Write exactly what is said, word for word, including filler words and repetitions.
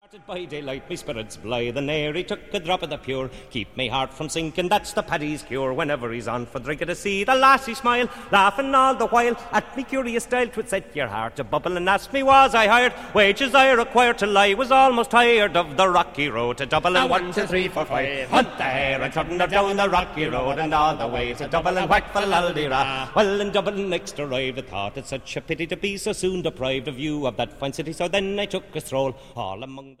By daylight, me spirits blithe, and ere he took a drop of the pure, keep me heart from sinking, that's the Paddy's cure. Whenever he's on for drink of the sea, the lassie smile, laughing all the while, at me curious style, 'twould set your heart to bubble, and ask me was I hired, wages I required till I was almost tired of the rocky road to Dublin. And one, two, three, four, five, hunt the hare, and trotting her down the rocky road, and all the way to Dublin, and whack for Laldira. Well, in Dublin next arrived, I thought it such a pity to be so soon deprived of view of that fine city, so then I took a stroll all among the